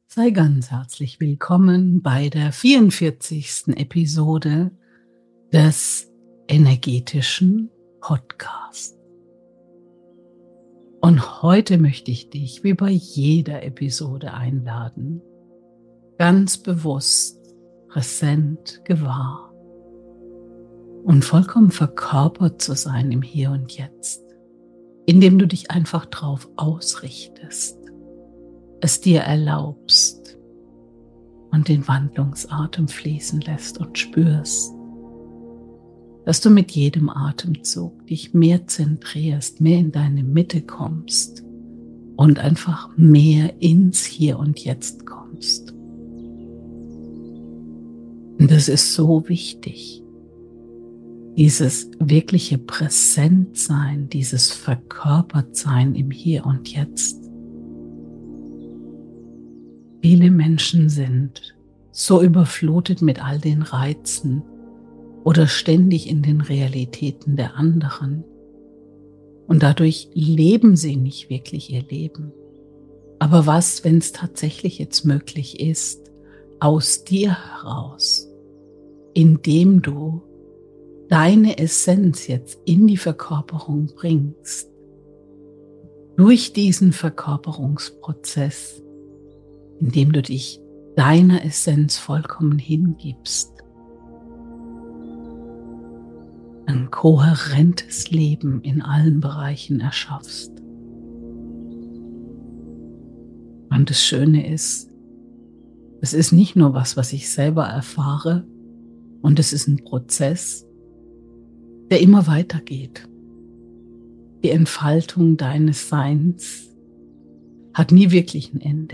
Sei ganz herzlich willkommen bei der 44. Episode des energetischen Podcasts. Und heute möchte ich dich, wie bei jeder Episode, einladen, ganz bewusst, präsent, gewahr und vollkommen verkörpert zu sein im Hier und Jetzt, indem du dich einfach drauf ausrichtest, es dir erlaubst und den Wandlungsatem fließen lässt und spürst, dass du mit jedem Atemzug dich mehr zentrierst, mehr in deine Mitte kommst und einfach mehr ins Hier und Jetzt kommst. Und das ist so wichtig, dieses wirkliche Präsentsein, dieses Verkörpertsein im Hier und Jetzt. Viele Menschen sind so überflutet mit all den Reizen oder ständig in den Realitäten der anderen. Und dadurch leben sie nicht wirklich ihr Leben. Aber was, wenn es tatsächlich jetzt möglich ist, aus dir heraus, indem du deine Essenz jetzt in die Verkörperung bringst, durch diesen Verkörperungsprozess, indem du dich deiner Essenz vollkommen hingibst, ein kohärentes Leben in allen Bereichen erschaffst. Und das Schöne ist, es ist nicht nur was ich selber erfahre, und es ist ein Prozess, der immer weitergeht. Die Entfaltung deines Seins hat nie wirklich ein Ende.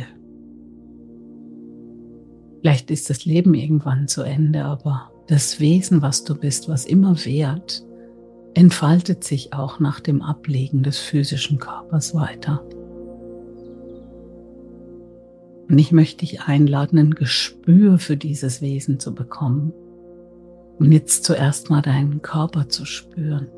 Vielleicht ist das Leben irgendwann zu Ende, aber das Wesen, was du bist, was immer währt, entfaltet sich auch nach dem Ablegen des physischen Körpers weiter. Und ich möchte dich einladen, ein Gespür für dieses Wesen zu bekommen und jetzt zuerst mal deinen Körper zu spüren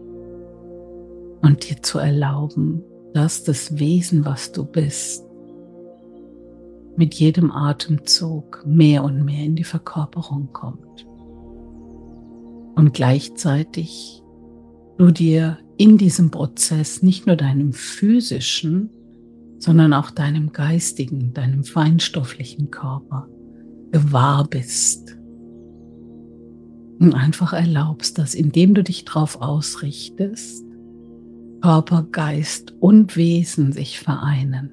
und dir zu erlauben, dass das Wesen, was du bist, mit jedem Atemzug mehr und mehr in die Verkörperung kommt. Und gleichzeitig du dir in diesem Prozess nicht nur deinem physischen, sondern auch deinem geistigen, deinem feinstofflichen Körper gewahr bist. Und einfach erlaubst, dass indem du dich darauf ausrichtest, Körper, Geist und Wesen sich vereinen.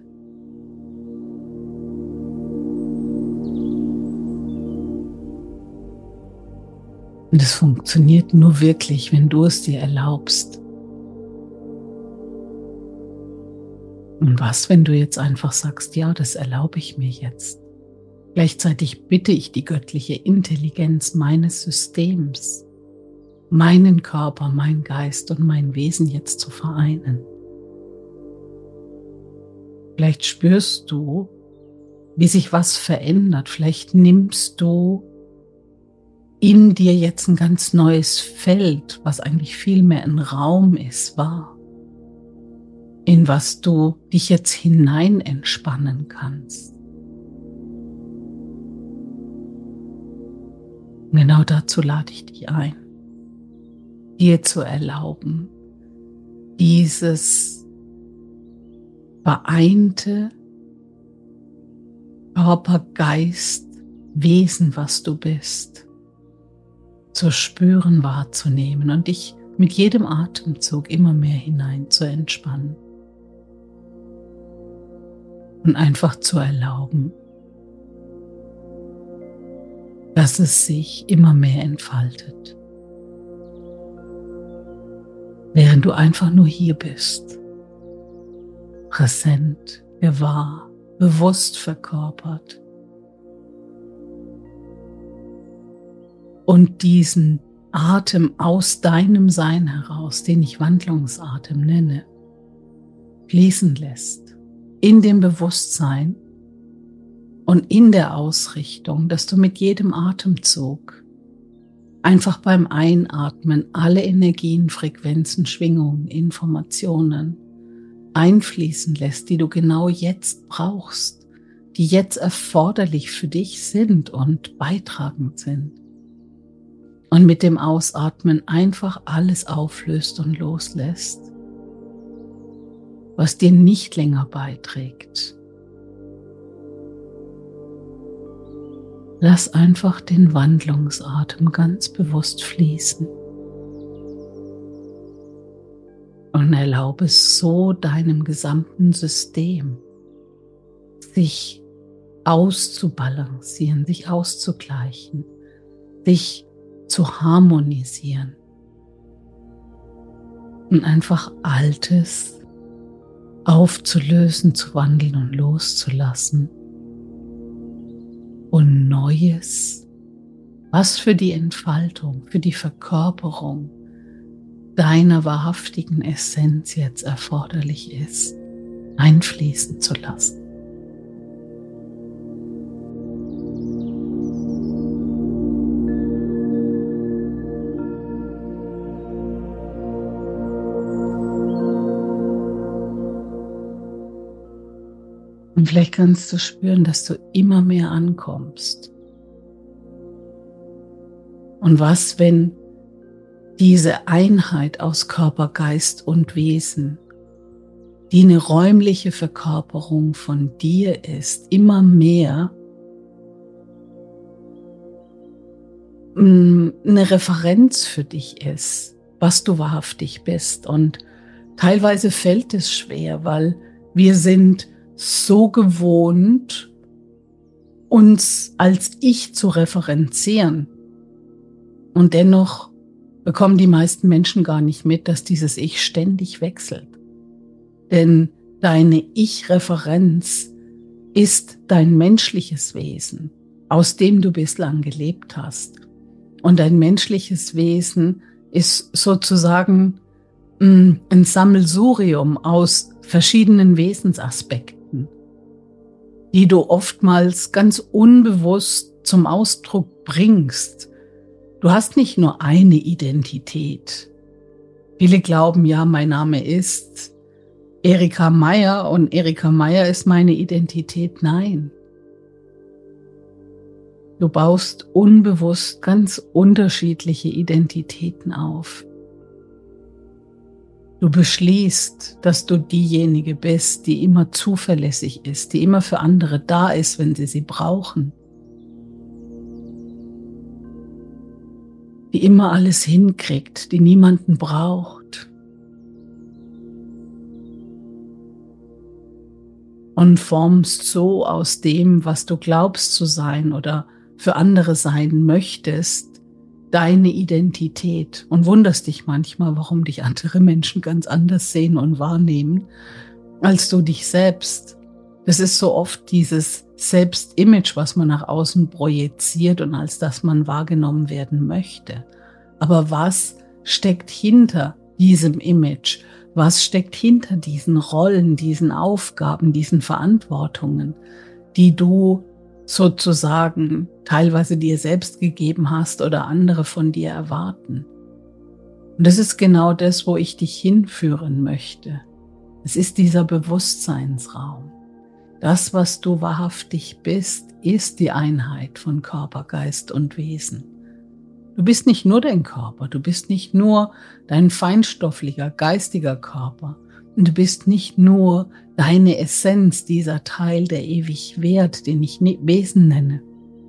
Und es funktioniert nur wirklich, wenn du es dir erlaubst. Und was, wenn du jetzt einfach sagst, ja, das erlaube ich mir jetzt. Gleichzeitig bitte ich die göttliche Intelligenz meines Systems, meinen Körper, meinen Geist und mein Wesen jetzt zu vereinen. Vielleicht spürst du, wie sich was verändert. Vielleicht nimmst du in dir jetzt ein ganz neues Feld, was eigentlich viel mehr ein Raum ist, wahr, in was du dich jetzt hinein entspannen kannst. Genau dazu lade ich dich ein, dir zu erlauben, dieses vereinte Körper, Geist, Wesen, was du bist, zu spüren, wahrzunehmen und dich mit jedem Atemzug immer mehr hinein zu entspannen. Und einfach zu erlauben, dass es sich immer mehr entfaltet. Während du einfach nur hier bist, präsent, gewahr, bewusst verkörpert. Und diesen Atem aus deinem Sein heraus, den ich Wandlungsatem nenne, fließen lässt, in dem Bewusstsein und in der Ausrichtung, dass du mit jedem Atemzug einfach beim Einatmen alle Energien, Frequenzen, Schwingungen, Informationen einfließen lässt, die du genau jetzt brauchst, die jetzt erforderlich für dich sind und beitragend sind. Und mit dem Ausatmen einfach alles auflöst und loslässt, was dir nicht länger beiträgt. Lass einfach den Wandlungsatem ganz bewusst fließen und erlaube so deinem gesamten System, sich auszubalancieren, sich auszugleichen, sich zu harmonisieren und einfach Altes aufzulösen, zu wandeln und loszulassen und Neues, was für die Entfaltung, für die Verkörperung deiner wahrhaftigen Essenz jetzt erforderlich ist, einfließen zu lassen. Und vielleicht kannst du spüren, dass du immer mehr ankommst. Und was, wenn diese Einheit aus Körper, Geist und Wesen, die eine räumliche Verkörperung von dir ist, immer mehr eine Referenz für dich ist, was du wahrhaftig bist. Und teilweise fällt es schwer, weil wir sind so gewohnt, uns als Ich zu referenzieren. Und dennoch bekommen die meisten Menschen gar nicht mit, dass dieses Ich ständig wechselt. Denn deine Ich-Referenz ist dein menschliches Wesen, aus dem du bislang gelebt hast. Und dein menschliches Wesen ist sozusagen ein Sammelsurium aus verschiedenen Wesensaspekten, die du oftmals ganz unbewusst zum Ausdruck bringst. Du hast nicht nur eine Identität. Viele glauben, ja, mein Name ist Erika Meier und Erika Meier ist meine Identität. Nein. Du baust unbewusst ganz unterschiedliche Identitäten auf. Du beschließt, dass du diejenige bist, die immer zuverlässig ist, die immer für andere da ist, wenn sie brauchen. Die immer alles hinkriegt, die niemanden braucht. Und formst so aus dem, was du glaubst zu sein oder für andere sein möchtest, deine Identität und wunderst dich manchmal, warum dich andere Menschen ganz anders sehen und wahrnehmen, als du dich selbst. Das ist so oft dieses Selbstimage, was man nach außen projiziert und als das man wahrgenommen werden möchte. Aber was steckt hinter diesem Image? Was steckt hinter diesen Rollen, diesen Aufgaben, diesen Verantwortungen, die du sozusagen teilweise dir selbst gegeben hast oder andere von dir erwarten? Und das ist genau das, wo ich dich hinführen möchte. Es ist dieser Bewusstseinsraum. Das, was du wahrhaftig bist, ist die Einheit von Körper, Geist und Wesen. Du bist nicht nur dein Körper, du bist nicht nur dein feinstofflicher, geistiger Körper und du bist nicht nur deine Essenz, dieser Teil, der ewig währt, den ich Wesen nenne.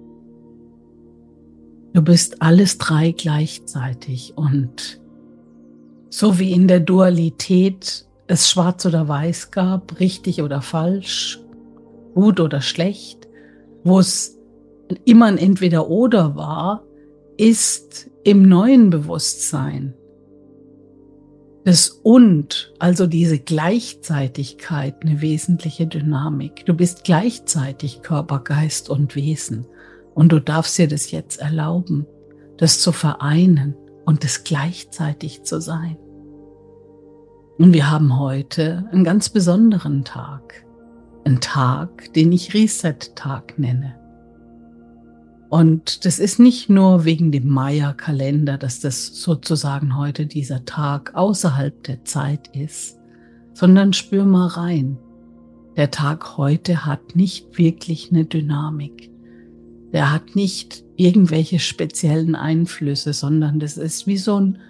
Du bist alles drei gleichzeitig und so wie in der Dualität es schwarz oder weiß gab, richtig oder falsch, gut oder schlecht, wo es immer ein Entweder-Oder war, ist im neuen Bewusstsein das Und, also diese Gleichzeitigkeit, eine wesentliche Dynamik. Du bist gleichzeitig Körper, Geist und Wesen und du darfst dir das jetzt erlauben, das zu vereinen und das gleichzeitig zu sein. Und wir haben heute einen ganz besonderen Tag. Ein Tag, den ich Reset-Tag nenne. Und das ist nicht nur wegen dem Maya-Kalender, dass das sozusagen heute dieser Tag außerhalb der Zeit ist, sondern spür mal rein. der Tag heute hat nicht wirklich eine Dynamik. Der hat nicht irgendwelche speziellen Einflüsse, sondern das ist wie so ein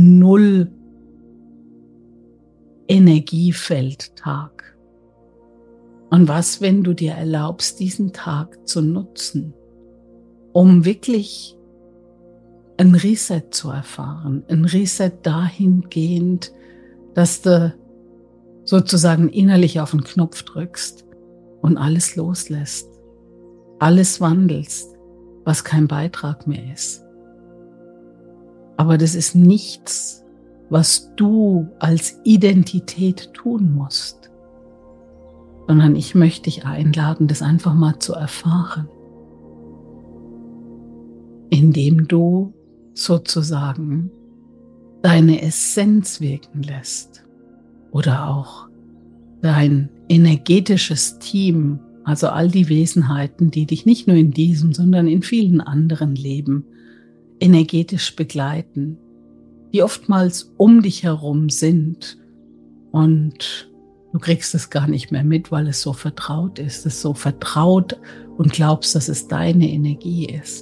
Null-Energiefeldtag. Und was, wenn du dir erlaubst, diesen Tag zu nutzen, um wirklich ein Reset zu erfahren, ein Reset dahingehend, dass du sozusagen innerlich auf den Knopf drückst und alles loslässt, alles wandelst, was kein Beitrag mehr ist. Aber das ist nichts, was du als Identität tun musst, sondern ich möchte dich einladen, das einfach mal zu erfahren, indem du sozusagen deine Essenz wirken lässt oder auch dein energetisches Team, also all die Wesenheiten, die dich nicht nur in diesem, sondern in vielen anderen Leben energetisch begleiten, die oftmals um dich herum sind und du kriegst es gar nicht mehr mit, weil es so vertraut ist, es so vertraut und glaubst, dass es deine Energie ist.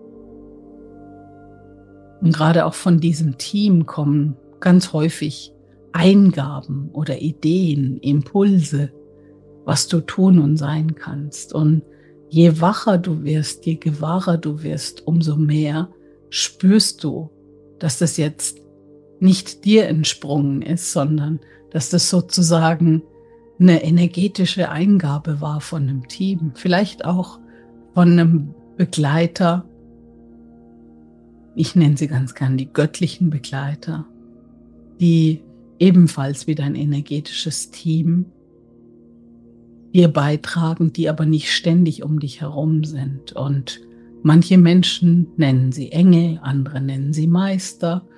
Und gerade auch von diesem Team kommen ganz häufig Eingaben oder Ideen, Impulse, was du tun und sein kannst. Und je wacher du wirst, je gewahrer du wirst, umso mehr spürst du, dass das jetzt nicht dir entsprungen ist, sondern dass das sozusagen eine energetische Eingabe war von einem Team, vielleicht auch von einem Begleiter. Ich nenne sie ganz gern die göttlichen Begleiter, die ebenfalls wie dein energetisches Team dir beitragen, die aber nicht ständig um dich herum sind. Und manche Menschen nennen sie Engel, andere nennen sie Meister.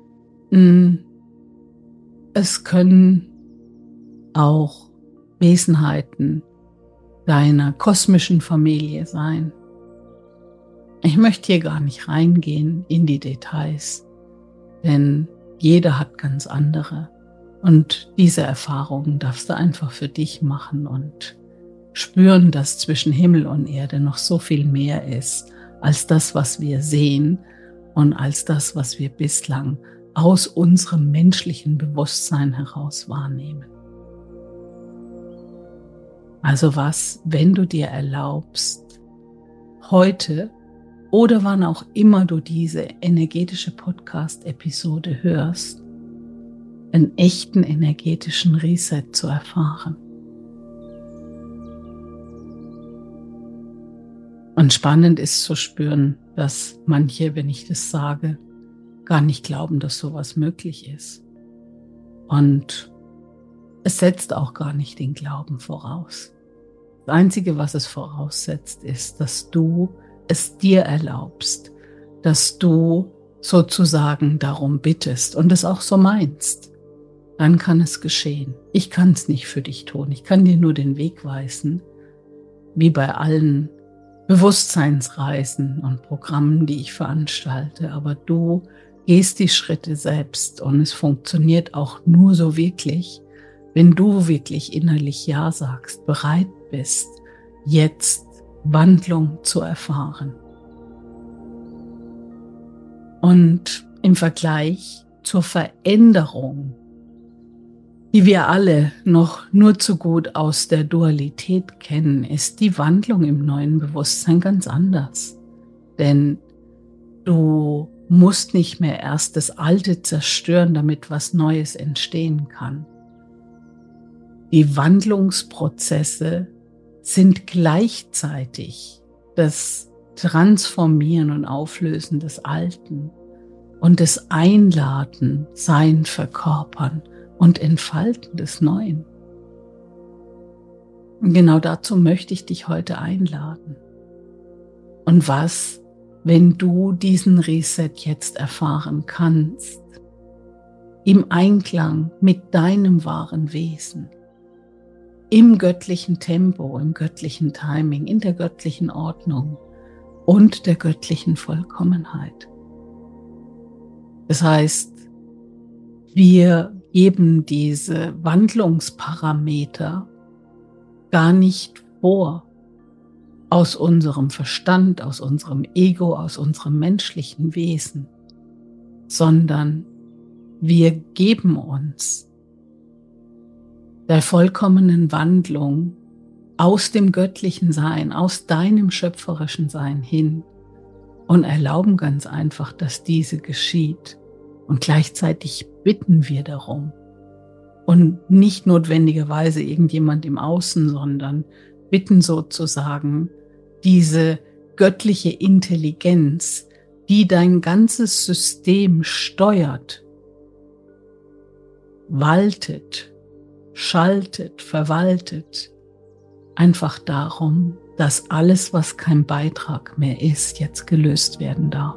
Es können auch Wesenheiten deiner kosmischen Familie sein. Ich möchte hier gar nicht reingehen in die Details, denn jeder hat ganz andere. Und diese Erfahrungen darfst du einfach für dich machen und spüren, dass zwischen Himmel und Erde noch so viel mehr ist, als das, was wir sehen und als das, was wir bislang aus unserem menschlichen Bewusstsein heraus wahrnehmen. Also was, wenn du dir erlaubst, heute oder wann auch immer du diese energetische Podcast-Episode hörst, einen echten energetischen Reset zu erfahren. Und spannend ist zu spüren, dass manche, wenn ich das sage, gar nicht glauben, dass sowas möglich ist. Und es setzt auch gar nicht den Glauben voraus. Das Einzige, was es voraussetzt, ist, dass du es dir erlaubst, dass du sozusagen darum bittest und es auch so meinst. Dann kann es geschehen. Ich kann es nicht für dich tun. Ich kann dir nur den Weg weisen, wie bei allen Bewusstseinsreisen und Programmen, die ich veranstalte. Aber du gehst die Schritte selbst und es funktioniert auch nur so wirklich, wenn du wirklich innerlich Ja sagst, bereit bist, jetzt Wandlung zu erfahren. Und im Vergleich zur Veränderung, die wir alle noch nur zu gut aus der Dualität kennen, ist die Wandlung im neuen Bewusstsein ganz anders. Denn du musst nicht mehr erst das Alte zerstören, damit was Neues entstehen kann. Die Wandlungsprozesse sind gleichzeitig das Transformieren und Auflösen des Alten und das Einladen, Sein verkörpern und Entfalten des Neuen. Und genau dazu möchte ich dich heute einladen. Und was, wenn du diesen Reset jetzt erfahren kannst, im Einklang mit deinem wahren Wesen, im göttlichen Tempo, im göttlichen Timing, in der göttlichen Ordnung und der göttlichen Vollkommenheit. Das heißt, wir geben diese Wandlungsparameter gar nicht vor aus unserem Verstand, aus unserem Ego, aus unserem menschlichen Wesen, sondern wir geben uns der vollkommenen Wandlung aus dem göttlichen Sein, aus deinem schöpferischen Sein hin und erlauben ganz einfach, dass diese geschieht. Und gleichzeitig bitten wir darum. Und nicht notwendigerweise irgendjemand im Außen, sondern bitten sozusagen diese göttliche Intelligenz, die dein ganzes System steuert, waltet, schaltet, verwaltet, einfach darum, dass alles, was kein Beitrag mehr ist, jetzt gelöst werden darf.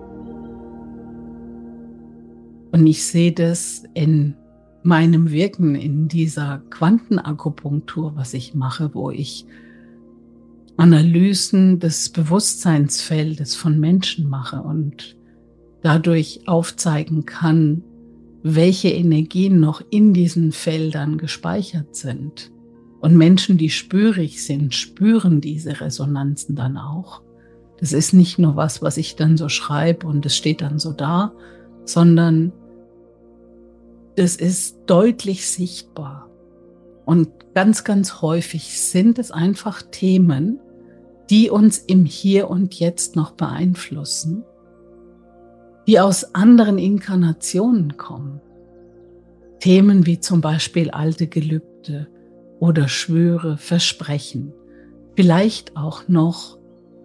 Und ich sehe das in meinem Wirken in dieser Quantenakupunktur, was ich mache, wo ich Analysen des Bewusstseinsfeldes von Menschen mache und dadurch aufzeigen kann, welche Energien noch in diesen Feldern gespeichert sind. Und Menschen, die spürig sind, spüren diese Resonanzen dann auch. Das ist nicht nur was ich dann so schreibe und es steht dann so da, sondern das ist deutlich sichtbar. Und ganz, ganz häufig sind es einfach Themen, die uns im Hier und Jetzt noch beeinflussen, die aus anderen Inkarnationen kommen. Themen wie zum Beispiel alte Gelübde oder Schwüre, Versprechen. Vielleicht auch noch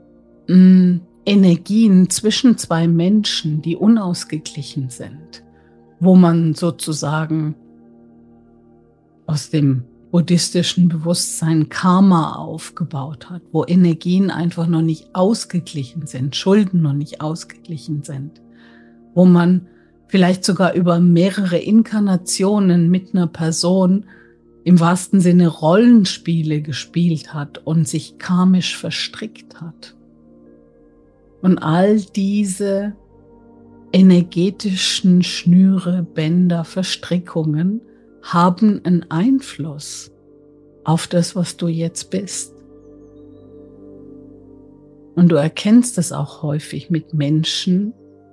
Energien zwischen zwei Menschen, die unausgeglichen sind, wo man sozusagen aus dem buddhistischen Bewusstsein Karma aufgebaut hat, wo Energien einfach noch nicht ausgeglichen sind, Schulden noch nicht ausgeglichen sind, wo man vielleicht sogar über mehrere Inkarnationen mit einer Person im wahrsten Sinne Rollenspiele gespielt hat und sich karmisch verstrickt hat. Und all diese energetischen Schnüre, Bänder, Verstrickungen haben einen Einfluss auf das, was du jetzt bist. Und du erkennst es auch häufig mit Menschen,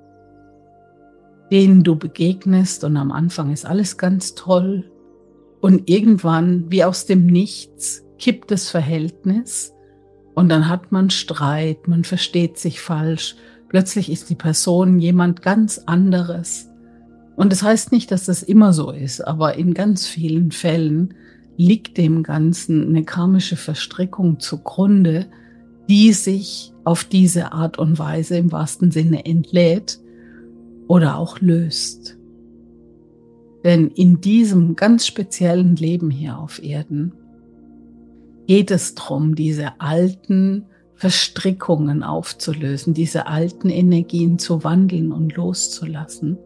denen du begegnest und am Anfang ist alles ganz toll und irgendwann, wie aus dem Nichts, kippt das Verhältnis und dann hat man Streit, man versteht sich falsch, plötzlich ist die Person jemand ganz anderes. Und das heißt nicht, dass das immer so ist, aber in ganz vielen Fällen liegt dem Ganzen eine karmische Verstrickung zugrunde, die sich auf diese Art und Weise im wahrsten Sinne entlädt oder auch löst. Denn in diesem ganz speziellen Leben hier auf Erden geht es darum, diese alten Verstrickungen aufzulösen, diese alten Energien zu wandeln und loszulassen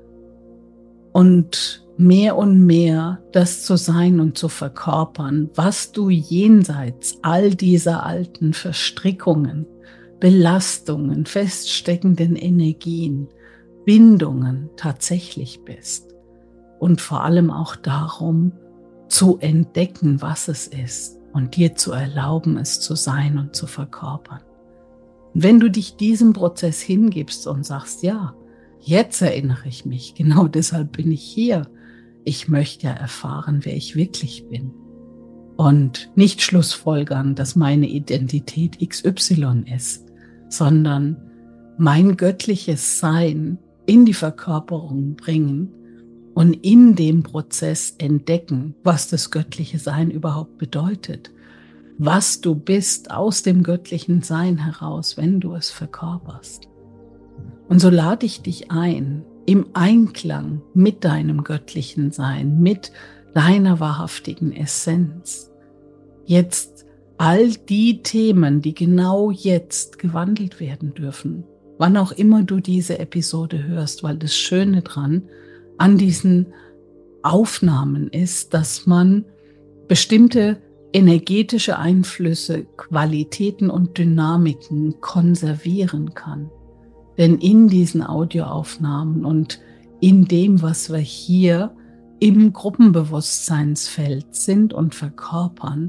und mehr das zu sein und zu verkörpern, was du jenseits all dieser alten Verstrickungen, Belastungen, feststeckenden Energien, Bindungen tatsächlich bist. Und vor allem auch darum, zu entdecken, was es ist und dir zu erlauben, es zu sein und zu verkörpern. Und wenn du dich diesem Prozess hingibst und sagst, ja, jetzt erinnere ich mich, genau deshalb bin ich hier. Ich möchte ja erfahren, wer ich wirklich bin. Und nicht schlussfolgern, dass meine Identität XY ist, sondern mein göttliches Sein in die Verkörperung bringen und in dem Prozess entdecken, was das göttliche Sein überhaupt bedeutet. Was du bist aus dem göttlichen Sein heraus, wenn du es verkörperst. Und so lade ich dich ein, im Einklang mit deinem göttlichen Sein, mit deiner wahrhaftigen Essenz, jetzt all die Themen, die genau jetzt gewandelt werden dürfen, wann auch immer du diese Episode hörst, weil das Schöne dran an diesen Aufnahmen ist, dass man bestimmte energetische Einflüsse, Qualitäten und Dynamiken konservieren kann. Denn in diesen Audioaufnahmen und in dem, was wir hier im Gruppenbewusstseinsfeld sind und verkörpern,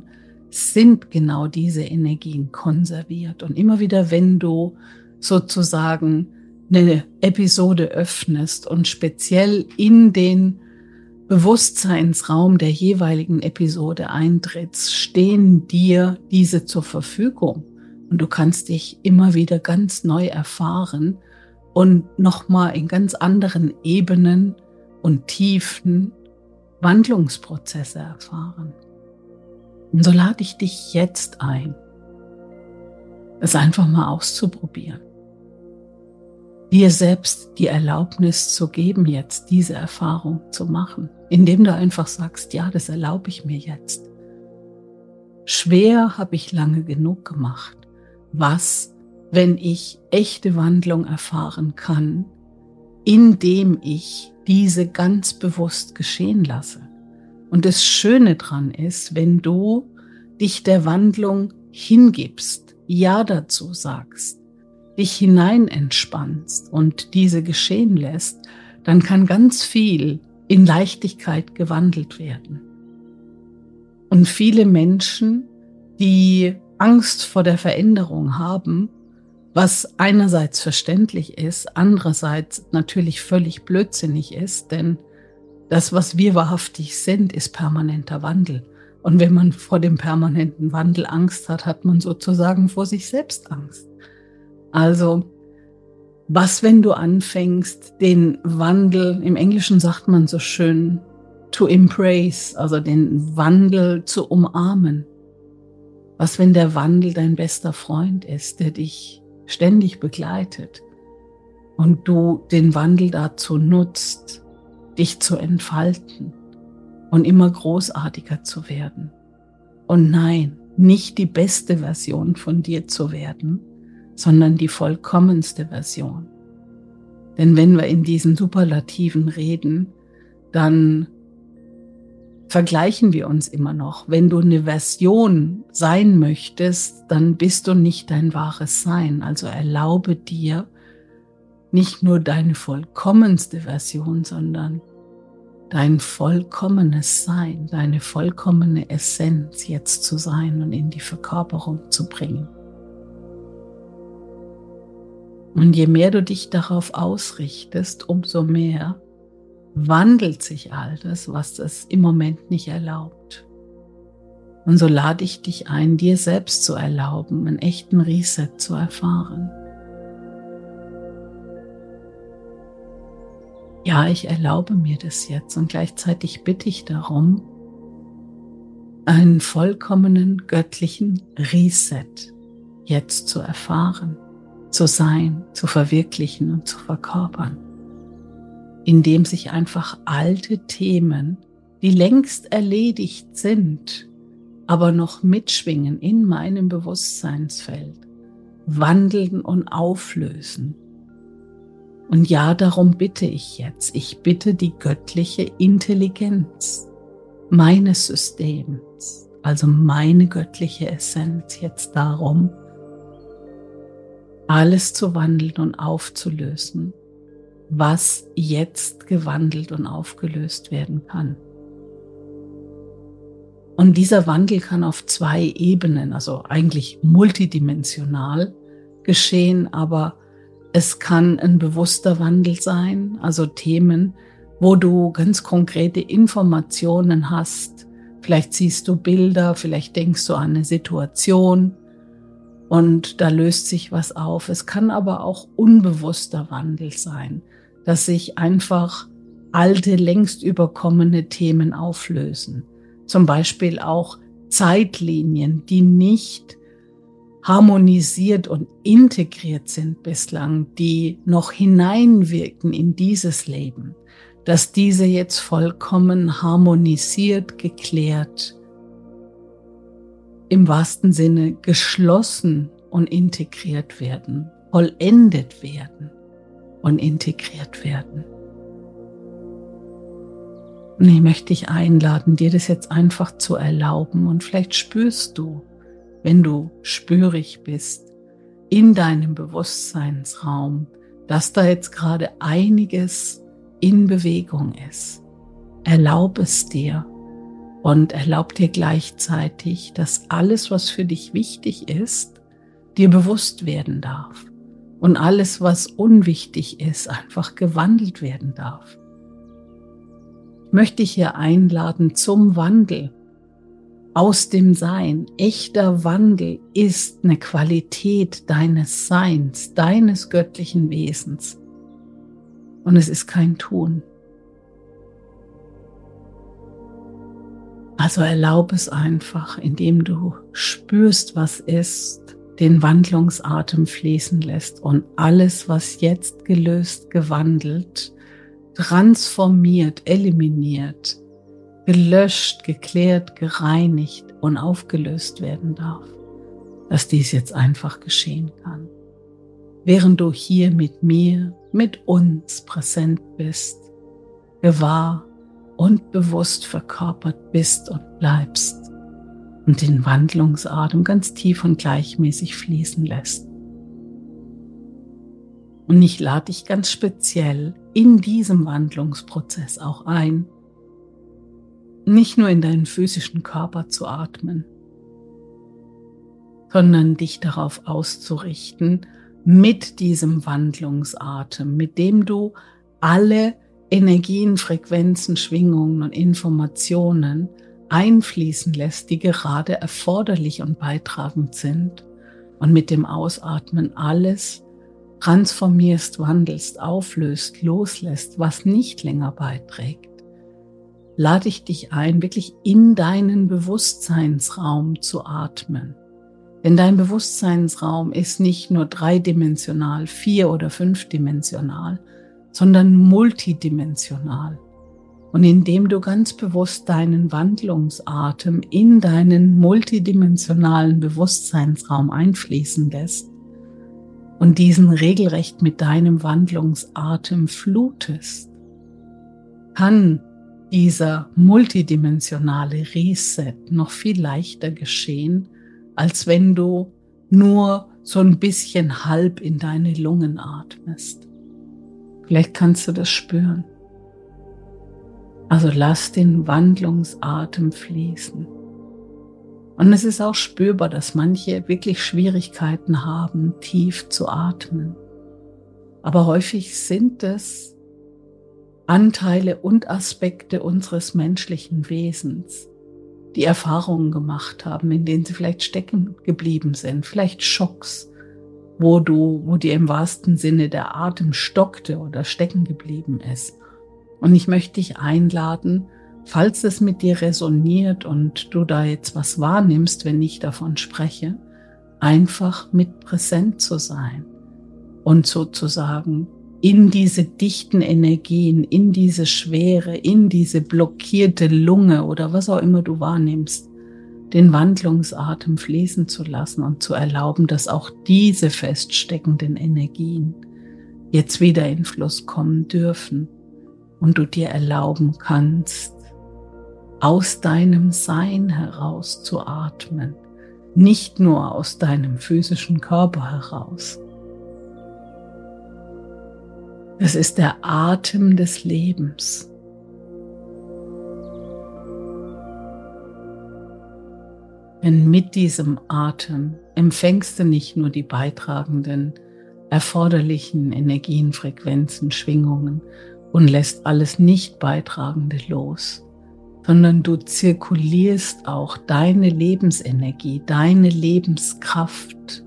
sind genau diese Energien konserviert. Und immer wieder, wenn du sozusagen eine Episode öffnest und speziell in den Bewusstseinsraum der jeweiligen Episode eintrittst, stehen dir diese zur Verfügung. Und du kannst dich immer wieder ganz neu erfahren und nochmal in ganz anderen Ebenen und Tiefen Wandlungsprozesse erfahren. Und so lade ich dich jetzt ein, es einfach mal auszuprobieren. Dir selbst die Erlaubnis zu geben, jetzt diese Erfahrung zu machen, indem du einfach sagst, ja, das erlaube ich mir jetzt. Schwer habe ich lange genug gemacht. Was, wenn ich echte Wandlung erfahren kann, indem ich diese ganz bewusst geschehen lasse? Und das Schöne dran ist, wenn du dich der Wandlung hingibst, ja dazu sagst, dich hinein entspannst und diese geschehen lässt, dann kann ganz viel in Leichtigkeit gewandelt werden. Und viele Menschen, die Angst vor der Veränderung haben, was einerseits verständlich ist, andererseits natürlich völlig blödsinnig ist, denn das, was wir wahrhaftig sind, ist permanenter Wandel. Und wenn man vor dem permanenten Wandel Angst hat, hat man sozusagen vor sich selbst Angst. Also, was, wenn du anfängst, den Wandel, im Englischen sagt man so schön, to embrace, also den Wandel zu umarmen. Was, wenn der Wandel dein bester Freund ist, der dich ständig begleitet und du den Wandel dazu nutzt, dich zu entfalten und immer großartiger zu werden. Und nein, nicht die beste Version von dir zu werden, sondern die vollkommenste Version. Denn wenn wir in diesen Superlativen reden, dann vergleichen wir uns immer noch. Wenn du eine Version sein möchtest, dann bist du nicht dein wahres Sein. Also erlaube dir nicht nur deine vollkommenste Version, sondern dein vollkommenes Sein, deine vollkommene Essenz jetzt zu sein und in die Verkörperung zu bringen. Und je mehr du dich darauf ausrichtest, umso mehr wandelt sich all das, was es im Moment nicht erlaubt. Und so lade ich dich ein, dir selbst zu erlauben, einen echten Reset zu erfahren. Ja, ich erlaube mir das jetzt und gleichzeitig bitte ich darum, einen vollkommenen göttlichen Reset jetzt zu erfahren, zu sein, zu verwirklichen und zu verkörpern, indem sich einfach alte Themen, die längst erledigt sind, aber noch mitschwingen in meinem Bewusstseinsfeld, wandeln und auflösen. Und ja, darum bitte ich jetzt. Ich bitte die göttliche Intelligenz meines Systems, also meine göttliche Essenz jetzt darum, alles zu wandeln und aufzulösen, was jetzt gewandelt und aufgelöst werden kann. Und dieser Wandel kann auf 2 Ebenen, also eigentlich multidimensional geschehen, aber es kann ein bewusster Wandel sein, also Themen, wo du ganz konkrete Informationen hast. Vielleicht siehst du Bilder, vielleicht denkst du an eine Situation und da löst sich was auf. Es kann aber auch unbewusster Wandel sein, dass sich einfach alte, längst überkommene Themen auflösen. Zum Beispiel auch Zeitlinien, die nicht harmonisiert und integriert sind bislang, die noch hineinwirken in dieses Leben, dass diese jetzt vollkommen harmonisiert, geklärt, im wahrsten Sinne geschlossen und integriert werden, vollendet werden und integriert werden. Und ich möchte dich einladen, dir das jetzt einfach zu erlauben und vielleicht spürst du, wenn du spürig bist, in deinem Bewusstseinsraum, dass da jetzt gerade einiges in Bewegung ist. Erlaub es dir und erlaub dir gleichzeitig, dass alles, was für dich wichtig ist, dir bewusst werden darf und alles, was unwichtig ist, einfach gewandelt werden darf. Ich möchte dich hier einladen zum Wandel aus dem Sein. Echter Wandel ist eine Qualität deines Seins, deines göttlichen Wesens. Und es ist kein Tun. Also erlaube es einfach, indem du spürst, was ist, den Wandlungsatem fließen lässt und alles, was jetzt gelöst, gewandelt, transformiert, eliminiert, gelöscht, geklärt, gereinigt und aufgelöst werden darf, dass dies jetzt einfach geschehen kann. Während du hier mit mir, mit uns präsent bist, gewahr und bewusst verkörpert bist und bleibst und den Wandlungsatem ganz tief und gleichmäßig fließen lässt. Und ich lade dich ganz speziell in diesem Wandlungsprozess auch ein, nicht nur in deinen physischen Körper zu atmen, sondern dich darauf auszurichten, mit diesem Wandlungsatem, mit dem du alle Energien, Frequenzen, Schwingungen und Informationen einfließen lässt, die gerade erforderlich und beitragend sind, und mit dem Ausatmen alles transformierst, wandelst, auflöst, loslässt, was nicht länger beiträgt, lade ich dich ein, wirklich in deinen Bewusstseinsraum zu atmen. Denn dein Bewusstseinsraum ist nicht nur dreidimensional, 4- oder 5-dimensional, sondern multidimensional. Und indem du ganz bewusst deinen Wandlungsatem in deinen multidimensionalen Bewusstseinsraum einfließen lässt und diesen regelrecht mit deinem Wandlungsatem flutest, kann dieser multidimensionale Reset noch viel leichter geschehen, als wenn du nur so ein bisschen halb in deine Lungen atmest. Vielleicht kannst du das spüren. Also lass den Wandlungsatem fließen. Und es ist auch spürbar, dass manche wirklich Schwierigkeiten haben, tief zu atmen. Aber häufig sind es Anteile und Aspekte unseres menschlichen Wesens, die Erfahrungen gemacht haben, in denen sie vielleicht stecken geblieben sind, vielleicht Schocks, wo dir im wahrsten Sinne der Atem stockte oder stecken geblieben ist. Und ich möchte dich einladen, falls es mit dir resoniert und du da jetzt was wahrnimmst, wenn ich davon spreche, einfach mit präsent zu sein und sozusagen in diese dichten Energien, in diese Schwere, in diese blockierte Lunge oder was auch immer du wahrnimmst, den Wandlungsatem fließen zu lassen und zu erlauben, dass auch diese feststeckenden Energien jetzt wieder in Fluss kommen dürfen und du dir erlauben kannst, aus deinem Sein heraus zu atmen, nicht nur aus deinem physischen Körper heraus. Es ist der Atem des Lebens. Denn mit diesem Atem empfängst du nicht nur die beitragenden, erforderlichen Energien, Frequenzen, Schwingungen und lässt alles Nicht-Beitragende los, sondern du zirkulierst auch deine Lebensenergie, deine Lebenskraft.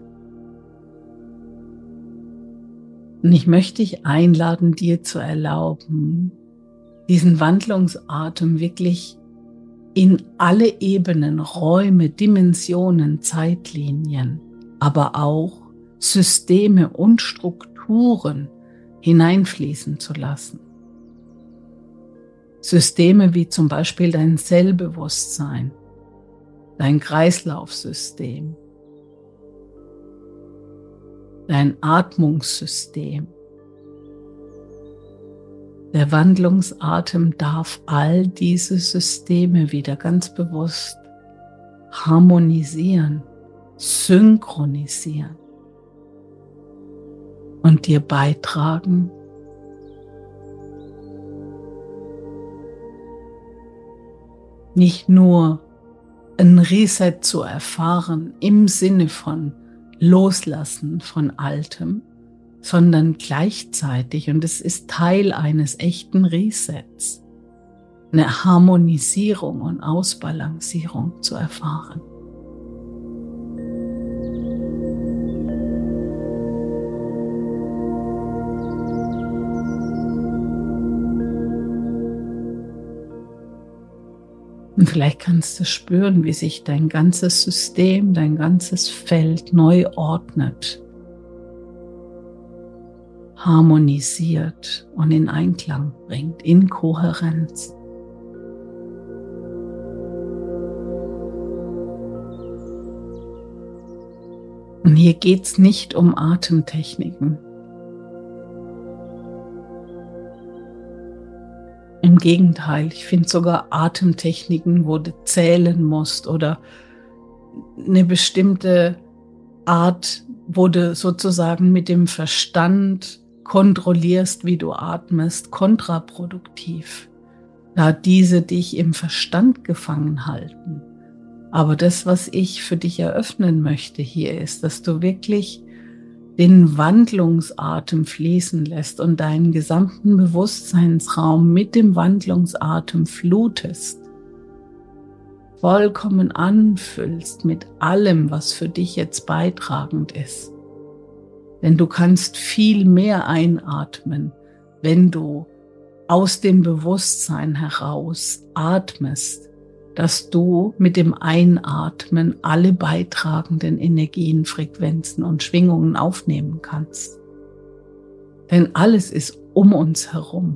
Und ich möchte dich einladen, dir zu erlauben, diesen Wandlungsatem wirklich in alle Ebenen, Räume, Dimensionen, Zeitlinien, aber auch Systeme und Strukturen hineinfließen zu lassen. Systeme wie zum Beispiel dein Zellbewusstsein, dein Kreislaufsystem, dein Atmungssystem. Der Wandlungsatem darf all diese Systeme wieder ganz bewusst harmonisieren, synchronisieren und dir beitragen, nicht nur ein Reset zu erfahren im Sinne von Loslassen von Altem, sondern gleichzeitig, und es ist Teil eines echten Resets, eine Harmonisierung und Ausbalancierung zu erfahren. Und vielleicht kannst du spüren, wie sich dein ganzes System, dein ganzes Feld neu ordnet, harmonisiert und in Einklang bringt, in Kohärenz. Und hier geht es nicht um Atemtechniken. Im Gegenteil, ich finde sogar Atemtechniken, wo du zählen musst oder eine bestimmte Art, wo du sozusagen mit dem Verstand kontrollierst, wie du atmest, kontraproduktiv, da diese dich im Verstand gefangen halten. Aber das, was ich für dich eröffnen möchte hier, ist, dass du wirklich den Wandlungsatem fließen lässt und deinen gesamten Bewusstseinsraum mit dem Wandlungsatem flutest, vollkommen anfüllst mit allem, was für dich jetzt beitragend ist. Denn du kannst viel mehr einatmen, wenn du aus dem Bewusstsein heraus atmest, dass du mit dem Einatmen alle beitragenden Energien, Frequenzen und Schwingungen aufnehmen kannst. Denn alles ist um uns herum.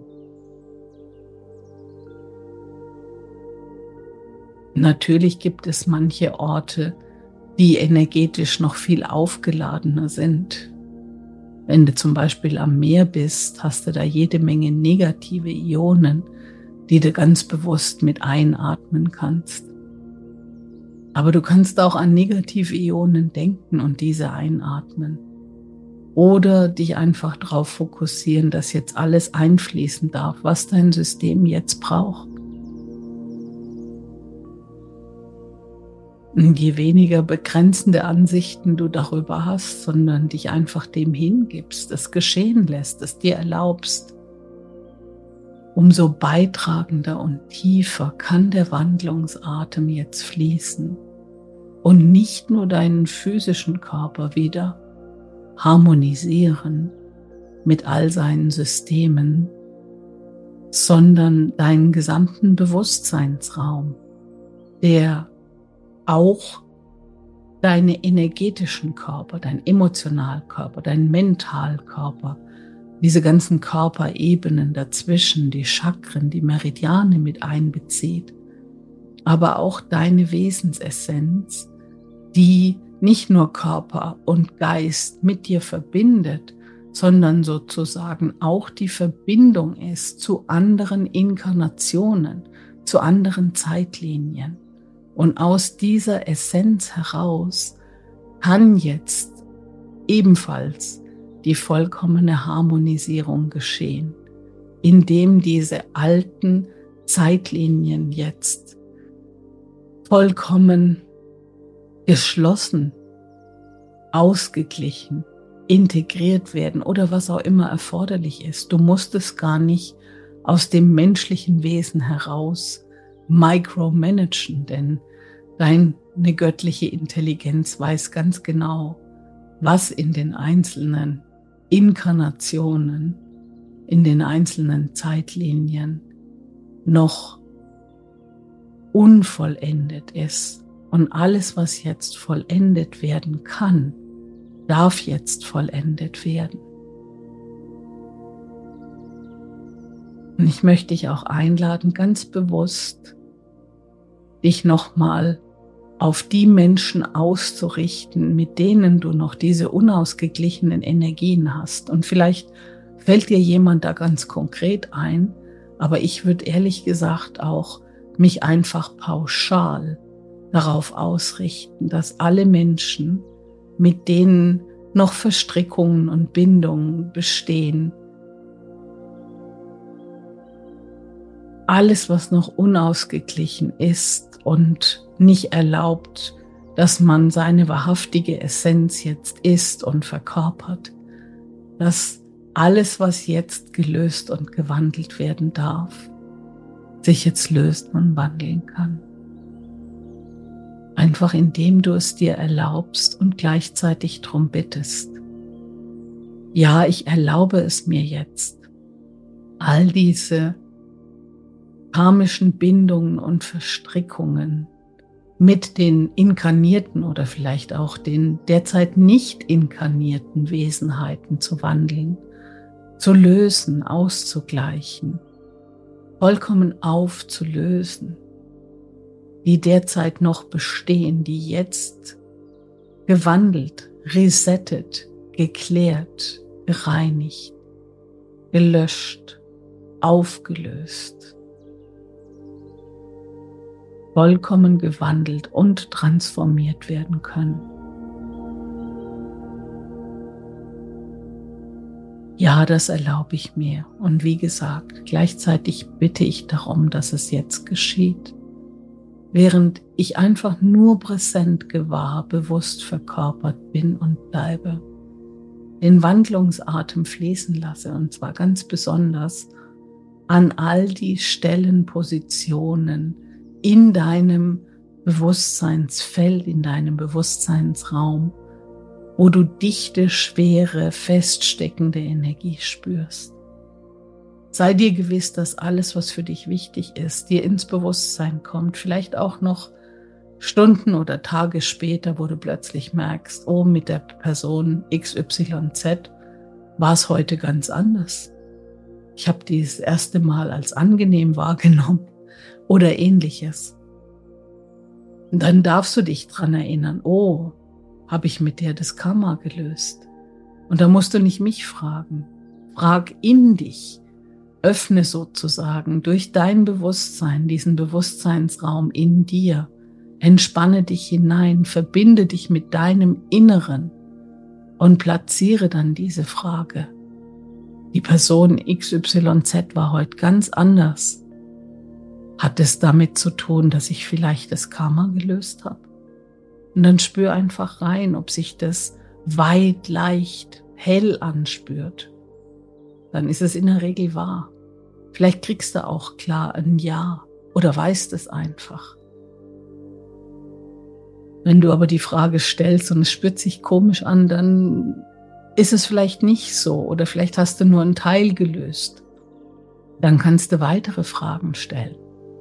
Natürlich gibt es manche Orte, die energetisch noch viel aufgeladener sind. Wenn du zum Beispiel am Meer bist, hast du da jede Menge negative Ionen, die du ganz bewusst mit einatmen kannst. Aber du kannst auch an negative Ionen denken und diese einatmen. Oder dich einfach darauf fokussieren, dass jetzt alles einfließen darf, was dein System jetzt braucht. Und je weniger begrenzende Ansichten du darüber hast, sondern dich einfach dem hingibst, es geschehen lässt, es dir erlaubst, umso beitragender und tiefer kann der Wandlungsatem jetzt fließen und nicht nur deinen physischen Körper wieder harmonisieren mit all seinen Systemen, sondern deinen gesamten Bewusstseinsraum, der auch deine energetischen Körper, dein Emotionalkörper, dein Mentalkörper, diese ganzen Körperebenen dazwischen, die Chakren, die Meridiane mit einbezieht, aber auch deine Wesensessenz, die nicht nur Körper und Geist mit dir verbindet, sondern sozusagen auch die Verbindung ist zu anderen Inkarnationen, zu anderen Zeitlinien. Und aus dieser Essenz heraus kann jetzt ebenfalls die vollkommene Harmonisierung geschehen, indem diese alten Zeitlinien jetzt vollkommen geschlossen, ausgeglichen, integriert werden oder was auch immer erforderlich ist. Du musst es gar nicht aus dem menschlichen Wesen heraus micromanagen, denn deine göttliche Intelligenz weiß ganz genau, was in den einzelnen Inkarnationen, in den einzelnen Zeitlinien noch unvollendet ist. Und alles, was jetzt vollendet werden kann, darf jetzt vollendet werden. Und ich möchte dich auch einladen, ganz bewusst dich nochmal auf die Menschen auszurichten, mit denen du noch diese unausgeglichenen Energien hast. Und vielleicht fällt dir jemand da ganz konkret ein, aber ich würde ehrlich gesagt auch mich einfach pauschal darauf ausrichten, dass alle Menschen, mit denen noch Verstrickungen und Bindungen bestehen, alles, was noch unausgeglichen ist und nicht erlaubt, dass man seine wahrhaftige Essenz jetzt ist und verkörpert, dass alles, was jetzt gelöst und gewandelt werden darf, sich jetzt löst und wandeln kann. Einfach indem du es dir erlaubst und gleichzeitig darum bittest. Ja, ich erlaube es mir jetzt, all diese karmischen Bindungen und Verstrickungen mit den inkarnierten oder vielleicht auch den derzeit nicht inkarnierten Wesenheiten zu wandeln, zu lösen, auszugleichen, vollkommen aufzulösen, die derzeit noch bestehen, die jetzt gewandelt, resettet, geklärt, gereinigt, gelöscht, aufgelöst, vollkommen gewandelt und transformiert werden können. Ja, das erlaube ich mir. Und wie gesagt, gleichzeitig bitte ich darum, dass es jetzt geschieht, während ich einfach nur präsent, gewahr, bewusst verkörpert bin und bleibe. Den Wandlungsatem fließen lasse, und zwar ganz besonders an all die Stellen, Positionen in deinem Bewusstseinsfeld, in deinem Bewusstseinsraum, wo du dichte, schwere, feststeckende Energie spürst. Sei dir gewiss, dass alles, was für dich wichtig ist, dir ins Bewusstsein kommt, vielleicht auch noch Stunden oder Tage später, wo du plötzlich merkst, oh, mit der Person XYZ war es heute ganz anders. Ich habe die das erste Mal als angenehm wahrgenommen oder ähnliches. Und dann darfst du dich dran erinnern, oh, habe ich mit der das Karma gelöst? Und da musst du nicht mich fragen. Frag in dich. Öffne sozusagen durch dein Bewusstsein, diesen Bewusstseinsraum in dir. Entspanne dich hinein, verbinde dich mit deinem Inneren und platziere dann diese Frage. Die Person XYZ war heute ganz anders. Hat es damit zu tun, dass ich vielleicht das Karma gelöst habe? Und dann spür einfach rein, ob sich das weit, leicht, hell anspürt. Dann ist es in der Regel wahr. Vielleicht kriegst du auch klar ein Ja oder weißt es einfach. Wenn du aber die Frage stellst und es spürt sich komisch an, dann ist es vielleicht nicht so oder vielleicht hast du nur einen Teil gelöst. Dann kannst du weitere Fragen stellen.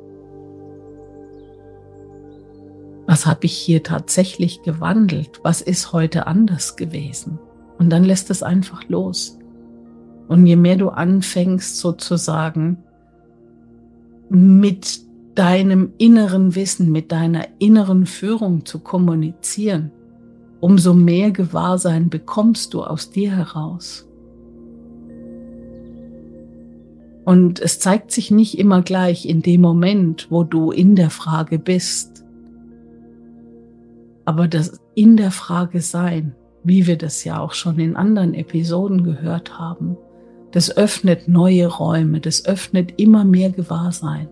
Was habe ich hier tatsächlich gewandelt? Was ist heute anders gewesen? Und dann lässt es einfach los. Und je mehr du anfängst sozusagen mit deinem inneren Wissen, mit deiner inneren Führung zu kommunizieren, umso mehr Gewahrsein bekommst du aus dir heraus. Und es zeigt sich nicht immer gleich in dem Moment, wo du in der Frage bist. Aber das in der Frage sein, wie wir das ja auch schon in anderen Episoden gehört haben, das öffnet neue Räume, das öffnet immer mehr Gewahrsein.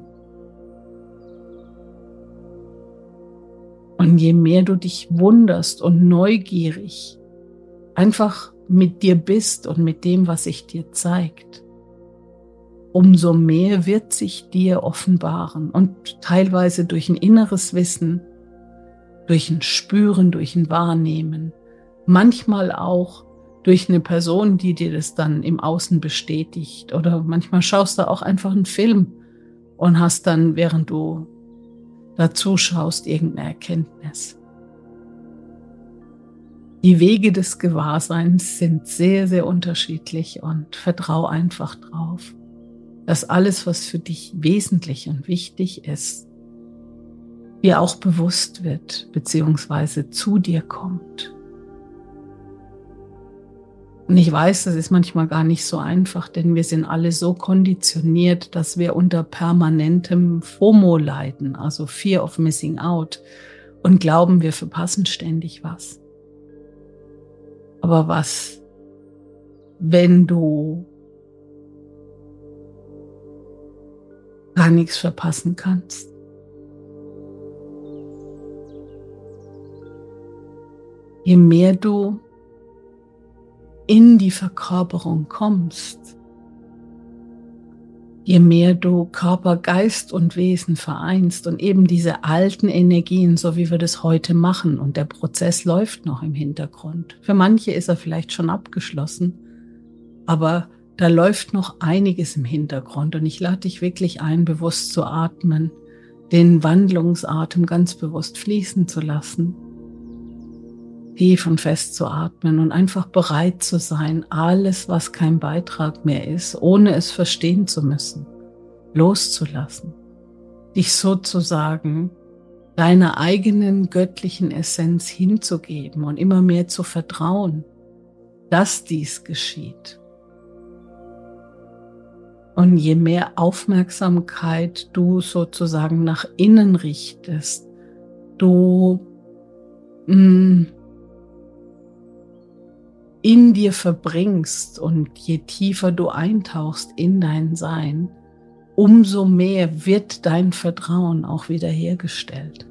Und je mehr du dich wunderst und neugierig einfach mit dir bist und mit dem, was sich dir zeigt, umso mehr wird sich dir offenbaren und teilweise durch ein inneres Wissen, durch ein Spüren, durch ein Wahrnehmen, manchmal auch durch eine Person, die dir das dann im Außen bestätigt, oder manchmal schaust du auch einfach einen Film und hast dann, während du da zuschaust, irgendeine Erkenntnis. Die Wege des Gewahrseins sind sehr, sehr unterschiedlich und vertrau einfach drauf, dass alles, was für dich wesentlich und wichtig ist, dir auch bewusst wird, beziehungsweise zu dir kommt. Und ich weiß, das ist manchmal gar nicht so einfach, denn wir sind alle so konditioniert, dass wir unter permanentem FOMO leiden, also Fear of Missing Out, und glauben, wir verpassen ständig was. Aber was, wenn du gar nichts verpassen kannst. Je mehr du in die Verkörperung kommst, je mehr du Körper, Geist und Wesen vereinst und eben diese alten Energien, so wie wir das heute machen, und der Prozess läuft noch im Hintergrund. Für manche ist er vielleicht schon abgeschlossen, aber da läuft noch einiges im Hintergrund und ich lade dich wirklich ein, bewusst zu atmen, den Wandlungsatem ganz bewusst fließen zu lassen, tief und fest zu atmen und einfach bereit zu sein, alles, was kein Beitrag mehr ist, ohne es verstehen zu müssen, loszulassen, dich sozusagen deiner eigenen göttlichen Essenz hinzugeben und immer mehr zu vertrauen, dass dies geschieht. Und je mehr Aufmerksamkeit du sozusagen nach innen richtest, du in dir verbringst und je tiefer du eintauchst in dein Sein, umso mehr wird dein Vertrauen auch wiederhergestellt.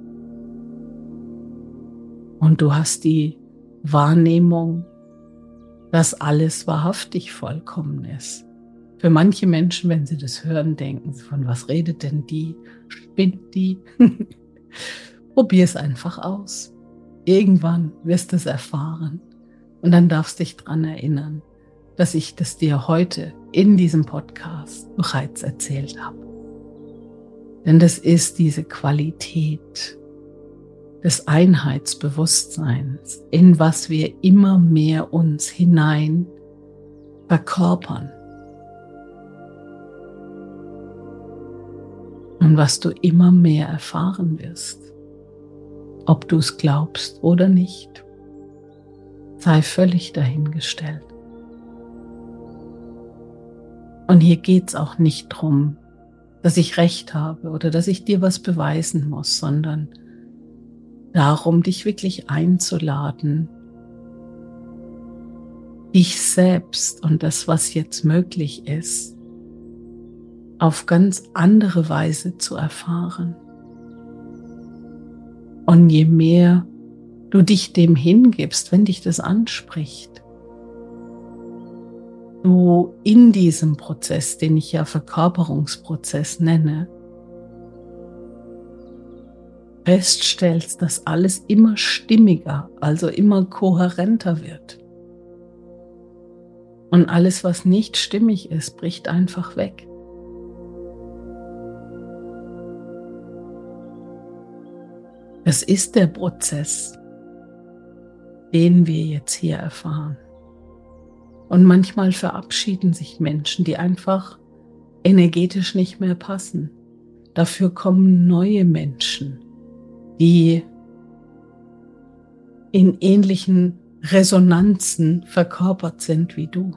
Und du hast die Wahrnehmung, dass alles wahrhaftig vollkommen ist. Für manche Menschen, wenn sie das hören, denken sie, von was redet denn die? Spinnt die? Probier es einfach aus. Irgendwann wirst du es erfahren. Und dann darfst du dich daran erinnern, dass ich das dir heute in diesem Podcast bereits erzählt habe. Denn das ist diese Qualität des Einheitsbewusstseins, in was wir immer mehr uns hinein verkörpern. Und was du immer mehr erfahren wirst, ob du es glaubst oder nicht, sei völlig dahingestellt. Und hier geht es auch nicht darum, dass ich Recht habe oder dass ich dir was beweisen muss, sondern darum, dich wirklich einzuladen, dich selbst und das, was jetzt möglich ist, auf ganz andere Weise zu erfahren. Und je mehr du dich dem hingibst, wenn dich das anspricht, du in diesem Prozess, den ich ja Verkörperungsprozess nenne, feststellst, dass alles immer stimmiger, also immer kohärenter wird. Und alles, was nicht stimmig ist, bricht einfach weg. Es ist der Prozess, den wir jetzt hier erfahren. Und manchmal verabschieden sich Menschen, die einfach energetisch nicht mehr passen. Dafür kommen neue Menschen, die in ähnlichen Resonanzen verkörpert sind wie du.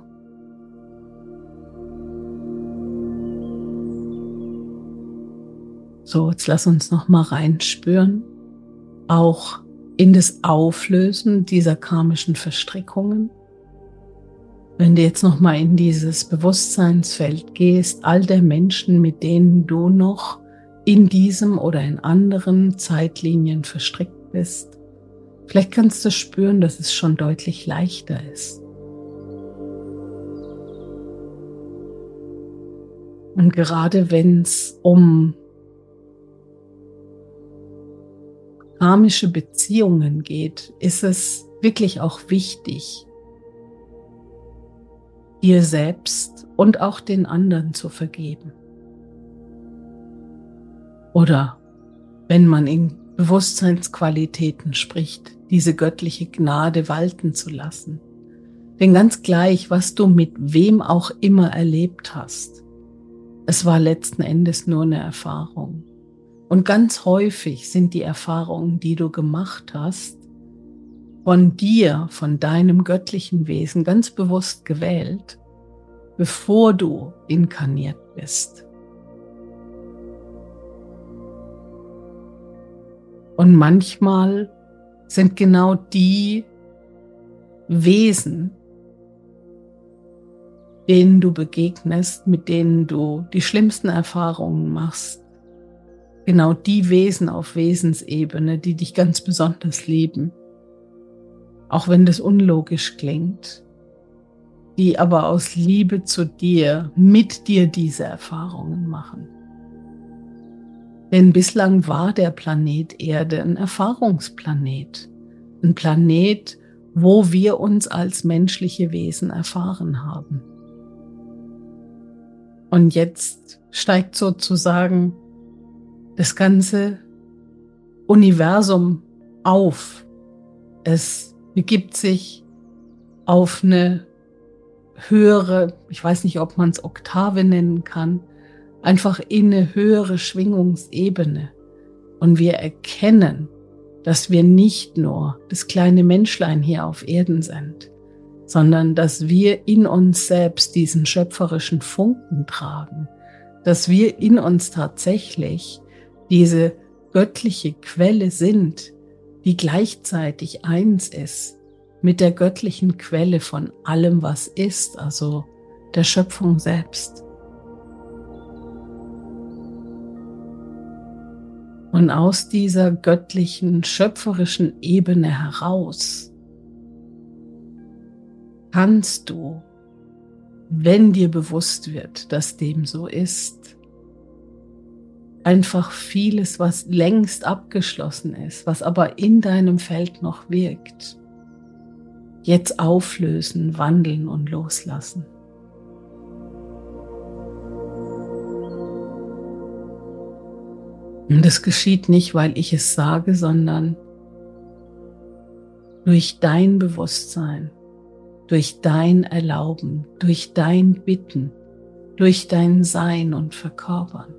So, jetzt lass uns noch mal reinspüren, auch in das Auflösen dieser karmischen Verstrickungen. Wenn du jetzt noch mal in dieses Bewusstseinsfeld gehst, all der Menschen, mit denen du noch in diesem oder in anderen Zeitlinien verstrickt bist, vielleicht kannst du spüren, dass es schon deutlich leichter ist. Und gerade wenn es um karmische Beziehungen geht, ist es wirklich auch wichtig, dir selbst und auch den anderen zu vergeben. Oder wenn man in Bewusstseinsqualitäten spricht, diese göttliche Gnade walten zu lassen. Denn ganz gleich, was du mit wem auch immer erlebt hast, es war letzten Endes nur eine Erfahrung. Und ganz häufig sind die Erfahrungen, die du gemacht hast, von dir, von deinem göttlichen Wesen ganz bewusst gewählt, bevor du inkarniert bist. Und manchmal sind genau die Wesen, denen du begegnest, mit denen du die schlimmsten Erfahrungen machst. Genau die Wesen auf Wesensebene, die dich ganz besonders lieben. Auch wenn das unlogisch klingt, die aber aus Liebe zu dir, mit dir diese Erfahrungen machen. Denn bislang war der Planet Erde ein Erfahrungsplanet. Ein Planet, wo wir uns als menschliche Wesen erfahren haben. Und jetzt steigt sozusagen das ganze Universum auf. Es begibt sich auf eine höhere, ich weiß nicht, ob man es Oktave nennen kann, einfach in eine höhere Schwingungsebene. Und wir erkennen, dass wir nicht nur das kleine Menschlein hier auf Erden sind, sondern dass wir in uns selbst diesen schöpferischen Funken tragen, dass wir in uns tatsächlich diese göttliche Quelle sind, die gleichzeitig eins ist mit der göttlichen Quelle von allem, was ist, also der Schöpfung selbst. Und aus dieser göttlichen, schöpferischen Ebene heraus kannst du, wenn dir bewusst wird, dass dem so ist, einfach vieles, was längst abgeschlossen ist, was aber in deinem Feld noch wirkt, jetzt auflösen, wandeln und loslassen. Und das geschieht nicht, weil ich es sage, sondern durch dein Bewusstsein, durch dein Erlauben, durch dein Bitten, durch dein Sein und Verkörpern.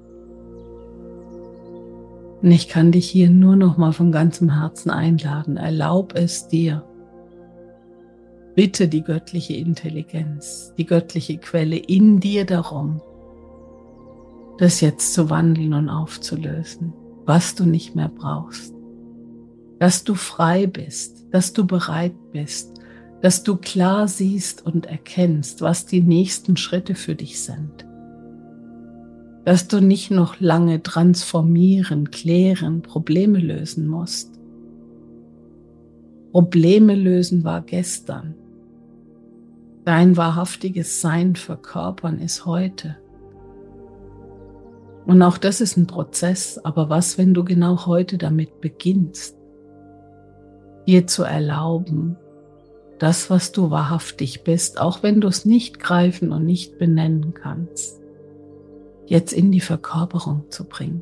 Und ich kann dich hier nur noch mal von ganzem Herzen einladen. Erlaub es dir. Bitte die göttliche Intelligenz, die göttliche Quelle in dir darum, das jetzt zu wandeln und aufzulösen, was du nicht mehr brauchst. Dass du frei bist, dass du bereit bist, dass du klar siehst und erkennst, was die nächsten Schritte für dich sind. Dass du nicht noch lange transformieren, klären, Probleme lösen musst. Probleme lösen war gestern. Dein wahrhaftiges Sein verkörpern ist heute. Und auch das ist ein Prozess, aber was, wenn du genau heute damit beginnst, dir zu erlauben, das, was du wahrhaftig bist, auch wenn du es nicht greifen und nicht benennen kannst, jetzt in die Verkörperung zu bringen.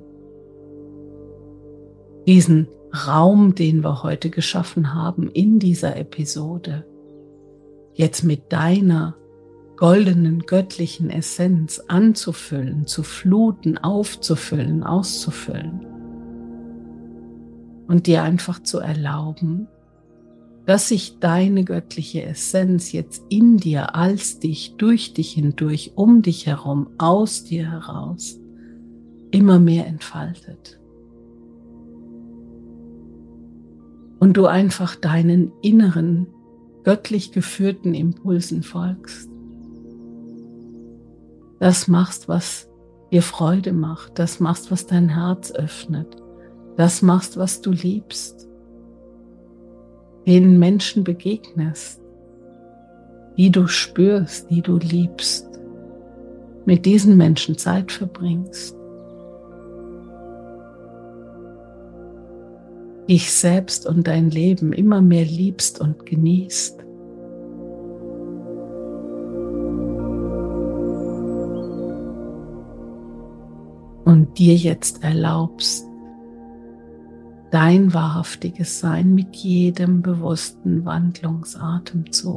Diesen Raum, den wir heute geschaffen haben in dieser Episode, jetzt mit deiner goldenen, göttlichen Essenz anzufüllen, zu fluten, aufzufüllen, auszufüllen. Und dir einfach zu erlauben, dass sich deine göttliche Essenz jetzt in dir, als dich, durch dich hindurch, um dich herum, aus dir heraus, immer mehr entfaltet. Und du einfach deinen inneren, göttlich geführten Impulsen folgst. Das machst, was dir Freude macht. Das machst, was dein Herz öffnet. Das machst, was du liebst. Den Menschen begegnest, die du spürst, die du liebst. Mit diesen Menschen Zeit verbringst. Dich selbst und dein Leben immer mehr liebst und genießt. Und dir jetzt erlaubst, dein wahrhaftiges Sein mit jedem bewussten Wandlungsatemzug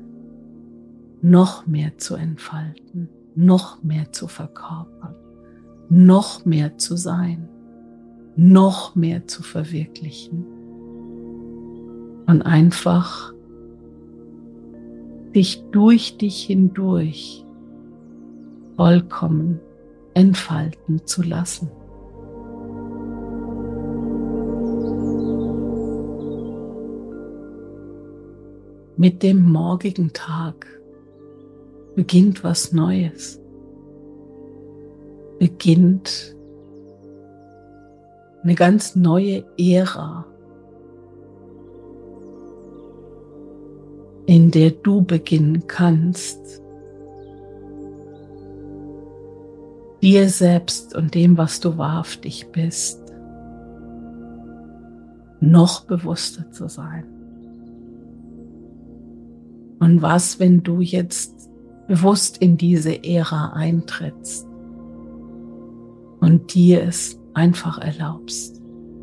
noch mehr zu entfalten, noch mehr zu verkörpern, noch mehr zu sein, noch mehr zu verwirklichen und einfach dich durch dich hindurch vollkommen entfalten zu lassen. Mit dem morgigen Tag beginnt was Neues. Beginnt eine ganz neue Ära, in der du beginnen kannst, dir selbst und dem, was du wahrhaftig bist, noch bewusster zu sein. Und was, wenn du jetzt bewusst in diese Ära eintrittst und dir es einfach erlaubst?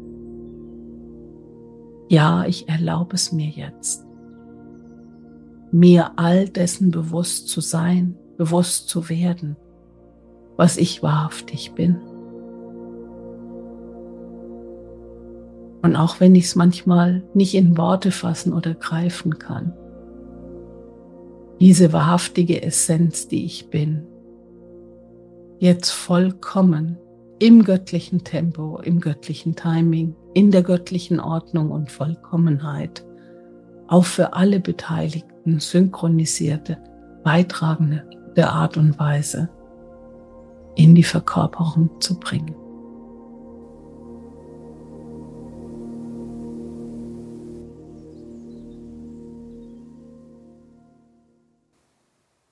Ja, ich erlaube es mir jetzt, mir all dessen bewusst zu sein, bewusst zu werden, was ich wahrhaftig bin. Und auch wenn ich es manchmal nicht in Worte fassen oder greifen kann, diese wahrhaftige Essenz, die ich bin, jetzt vollkommen im göttlichen Tempo, im göttlichen Timing, in der göttlichen Ordnung und Vollkommenheit, auf für alle Beteiligten synchronisierte, beitragende Art und Weise in die Verkörperung zu bringen.